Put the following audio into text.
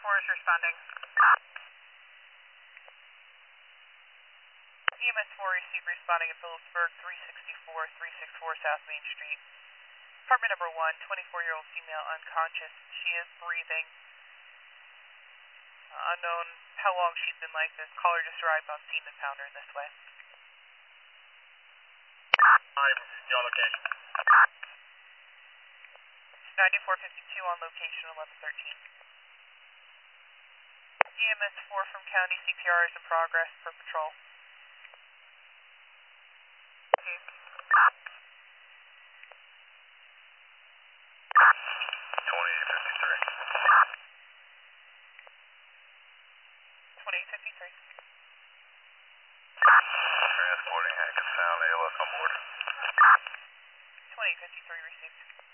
4 is responding. EMS 4 received responding at Phillipsburg, 364 South Main Street. Apartment number 1, 24-year-old female unconscious. She is breathing. Unknown how long she's been like this. Caller just arrived on scene and found her in this way. I'm your location. 9452 on location, 1113. EMS 4 from county, CPR is in progress for patrol. 2853. Transporting Hackett Sound, ALS on board. 2853 received.